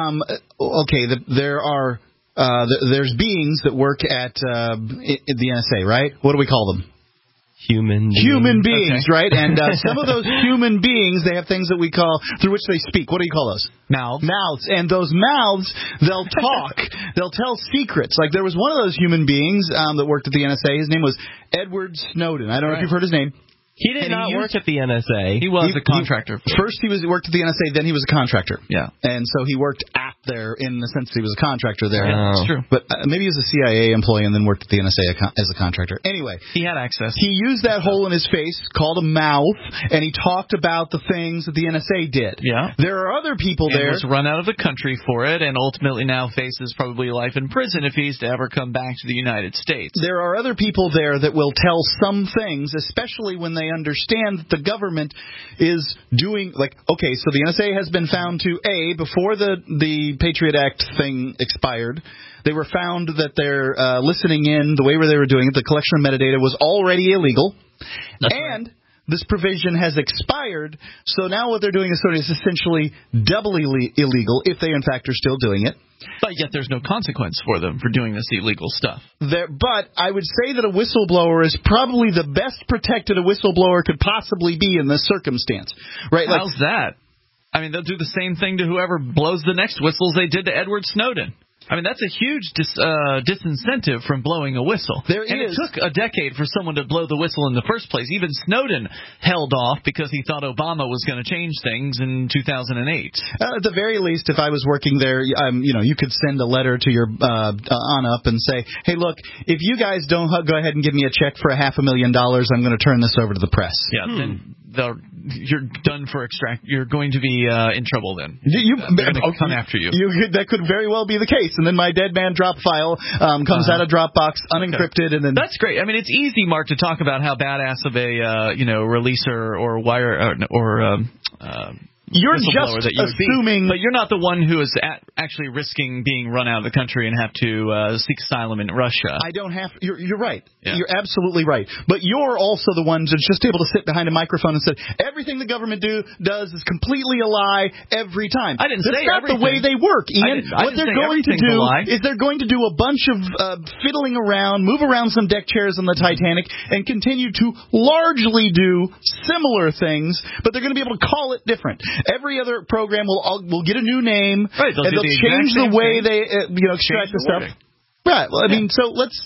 There's beings that work at the NSA, right? What do we call them? Human beings, right? And some of those human beings, they have things that we call, through which they speak. What do you call those? Mouths. And those mouths, they'll talk. They'll tell secrets. Like there was one of those human beings that worked at the NSA. His name was Edward Snowden. I don't know if you've heard his name. He did not work at the NSA. He was a contractor. First he worked at the NSA, then he was a contractor. Yeah. And so he worked at there in the sense that he was a contractor there. Yeah, that's true. But maybe he was a CIA employee and then worked at the NSA as a contractor. Anyway. He had access. He used that hole in his face called a mouth, and he talked about the things that the NSA did. Yeah. There are other people there. He was run out of the country for it and ultimately now faces probably life in prison if he's to ever come back to the United States. There are other people there that will tell some things, especially when they understand the government is doing, so the NSA has been found to, before the Patriot Act thing expired, they were found that their listening in, the way they were doing it, the collection of metadata was already illegal. That's right. This provision has expired, so now what they're doing is essentially doubly illegal, if they in fact are still doing it. But yet there's no consequence for them for doing this illegal stuff. But I would say that a whistleblower is probably the best protected a whistleblower could possibly be in this circumstance. Right? How's that? I mean, they'll do the same thing to whoever blows the next whistles they did to Edward Snowden. I mean, that's a huge disincentive from blowing a whistle. It took a decade for someone to blow the whistle in the first place. Even Snowden held off because he thought Obama was going to change things in 2008. At the very least, if I was working there, you could send a letter to your on-up and say, hey, look, if you guys don't go ahead and give me a check for $500,000, I'm going to turn this over to the press. Yeah, then you're done for You're going to be in trouble then. They're going to come after you. That could very well be the case. And then my dead man drop file comes out of Dropbox unencrypted, and then that's great. I mean, it's easy, Mark, to talk about how badass of a releaser or wire you're just assuming, but you're not the one who is actually risking being run out of the country and have to seek asylum in Russia. I don't have. You're right. Yeah. You're absolutely right. But you're also the one that's just able to sit behind a microphone and say everything the government does is completely a lie every time. I didn't say everything. That's not the way they work, Ian. What they're going to do is they're going to do a bunch of fiddling around, move around some deck chairs on the Titanic, and continue to largely do similar things, but they're going to be able to call it different. Every other program will get a new name, right, and they'll change the way they extract the stuff. Right. Well, I mean, so let's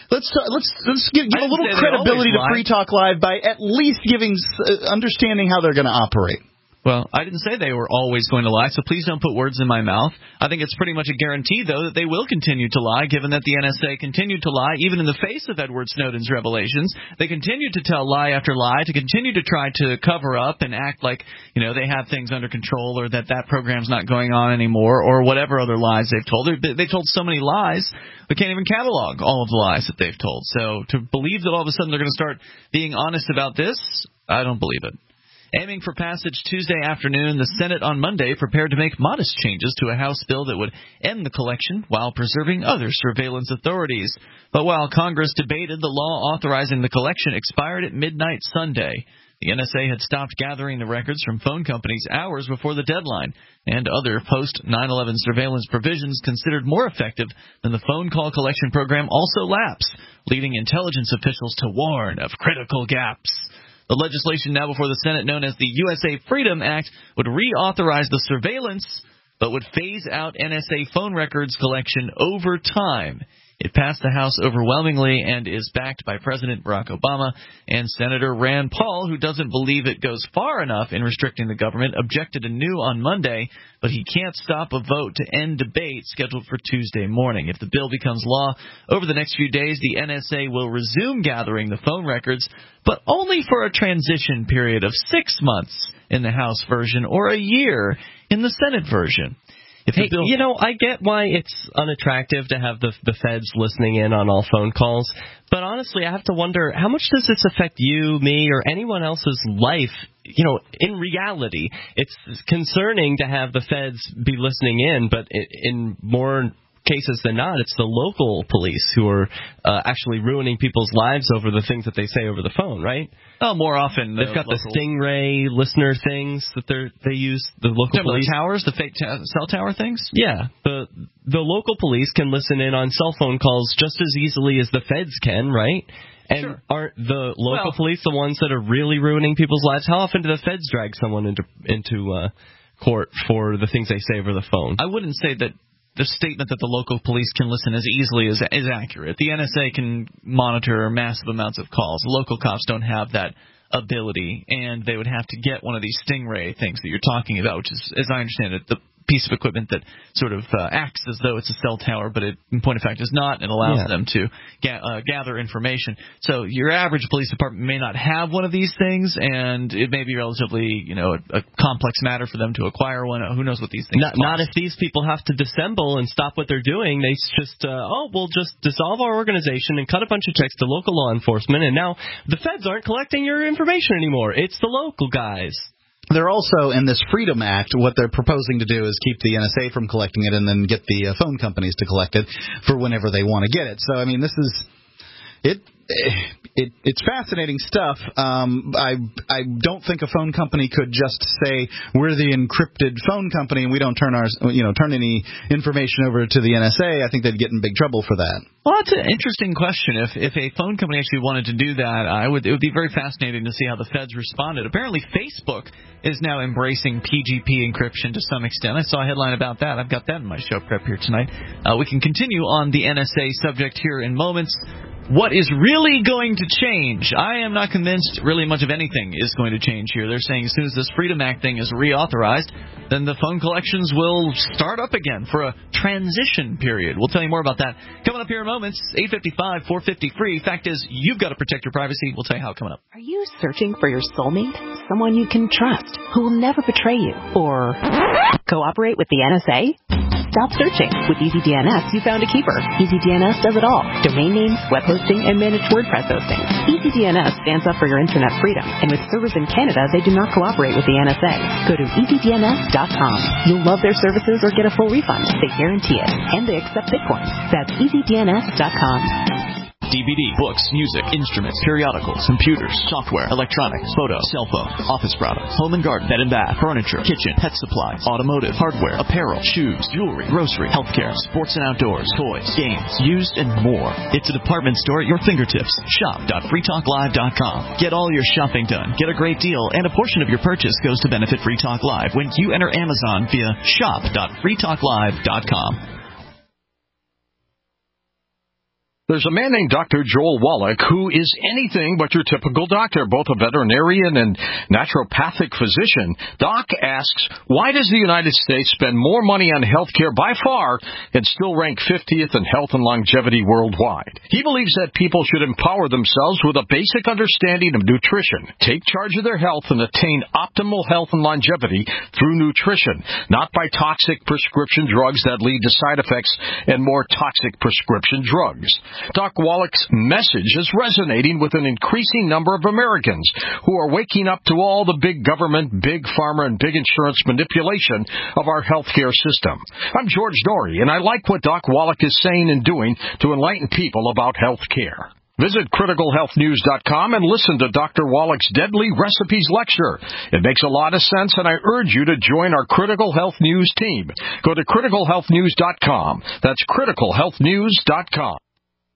give a little credibility to Free Talk Live by at least giving understanding how they're going to operate. Well, I didn't say they were always going to lie, so please don't put words in my mouth. I think it's pretty much a guarantee, though, that they will continue to lie, given that the NSA continued to lie, even in the face of Edward Snowden's revelations. They continued to tell lie after lie, to continue to try to cover up and act like, they have things under control, or that program's not going on anymore, or whatever other lies they've told. They told so many lies, we can't even catalog all of the lies that they've told. So to believe that all of a sudden they're going to start being honest about this, I don't believe it. Aiming for passage Tuesday afternoon, the Senate on Monday prepared to make modest changes to a House bill that would end the collection while preserving other surveillance authorities. But while Congress debated, the law authorizing the collection expired at midnight Sunday. The NSA had stopped gathering the records from phone companies hours before the deadline, and other post-9/11 surveillance provisions considered more effective than the phone call collection program also lapsed, leading intelligence officials to warn of critical gaps. The legislation now before the Senate, known as the USA Freedom Act, would reauthorize the surveillance, but would phase out NSA phone records collection over time. It passed the House overwhelmingly and is backed by President Barack Obama, and Senator Rand Paul, who doesn't believe it goes far enough in restricting the government, objected anew on Monday, but he can't stop a vote to end debate scheduled for Tuesday morning. If the bill becomes law, over the next few days, the NSA will resume gathering the phone records, but only for a transition period of 6 months in the House version or a year in the Senate version. Hey, I get why it's unattractive to have the feds listening in on all phone calls, but honestly, I have to wonder, how much does this affect you, me, or anyone else's life? In reality, it's concerning to have the feds be listening in, but in more cases than not, it's the local police who are actually ruining people's lives over the things that they say over the phone, right? Oh, more often. They've got the Stingray listener things that they use, the local police. The towers, the fake cell tower things? Yeah. The local police can listen in on cell phone calls just as easily as the feds can, right? And aren't the local police the ones that are really ruining people's lives? How often do the feds drag someone into court for the things they say over the phone? I wouldn't say that the statement that the local police can listen as easily is accurate. The NSA can monitor massive amounts of calls. Local cops don't have that ability, and they would have to get one of these Stingray things that you're talking about, which is, as I understand it, the piece of equipment that sort of acts as though it's a cell tower, but it, in point of fact, is not, and allows them to gather information. So your average police department may not have one of these things, and it may be relatively, a complex matter for them to acquire one. Who knows what these things cost. Not if these people have to dissemble and stop what they're doing. They just, we'll just dissolve our organization and cut a bunch of checks to local law enforcement, and now the feds aren't collecting your information anymore. It's the local guys. They're also, in this Freedom Act, what they're proposing to do is keep the NSA from collecting it and then get the phone companies to collect it for whenever they want to get it. So, I mean, this is it's fascinating stuff. I don't think a phone company could just say we're the encrypted phone company and we don't turn any information over to the NSA. I think they'd get in big trouble for that. Well, that's an interesting question. If a phone company actually wanted to do that, it would be very fascinating to see how the feds responded. Apparently, Facebook is now embracing PGP encryption to some extent. I saw a headline about that. I've got that in my show prep here tonight. We can continue on the NSA subject here in moments. What is really going to change? I am not convinced really much of anything is going to change here. They're saying as soon as this Freedom Act thing is reauthorized, then the phone collections will start up again for a transition period. We'll tell you more about that coming up here in moments. 855-450-FREE. Fact is, you've got to protect your privacy. We'll tell you how coming up. Are you searching for your soulmate? Someone you can trust, who will never betray you, or cooperate with the NSA? Stop searching. With EasyDNS, you found a keeper. EasyDNS does it all. Domain names, web hosting, and managed WordPress hosting. EasyDNS stands up for your internet freedom, and with servers in Canada, they do not cooperate with the NSA. Go to EasyDNS.com. You'll love their services or get a full refund. They guarantee it, and they accept Bitcoin. That's EasyDNS.com. DVD, books, music, instruments, periodicals, computers, software, electronics, photo, cell phone, office products, home and garden, bed and bath, furniture, kitchen, pet supplies, automotive, hardware, apparel, shoes, jewelry, grocery, healthcare, sports and outdoors, toys, games, used, and more. It's a department store at your fingertips. Shop.freetalklive.com. Get all your shopping done, get a great deal, and a portion of your purchase goes to benefit Free Talk Live when you enter Amazon via shop.freetalklive.com. There's a man named Dr. Joel Wallach who is anything but your typical doctor, both a veterinarian and naturopathic physician. Doc asks, why does the United States spend more money on health care by far and still rank 50th in health and longevity worldwide? He believes that people should empower themselves with a basic understanding of nutrition, take charge of their health, and attain optimal health and longevity through nutrition, not by toxic prescription drugs that lead to side effects and more toxic prescription drugs. Doc Wallach's message is resonating with an increasing number of Americans who are waking up to all the big government, big pharma, and big insurance manipulation of our healthcare system. I'm George Norrie, and I like what Doc Wallach is saying and doing to enlighten people about health care. Visit criticalhealthnews.com and listen to Dr. Wallach's Deadly Recipes lecture. It makes a lot of sense, and I urge you to join our Critical Health News team. Go to criticalhealthnews.com. That's criticalhealthnews.com.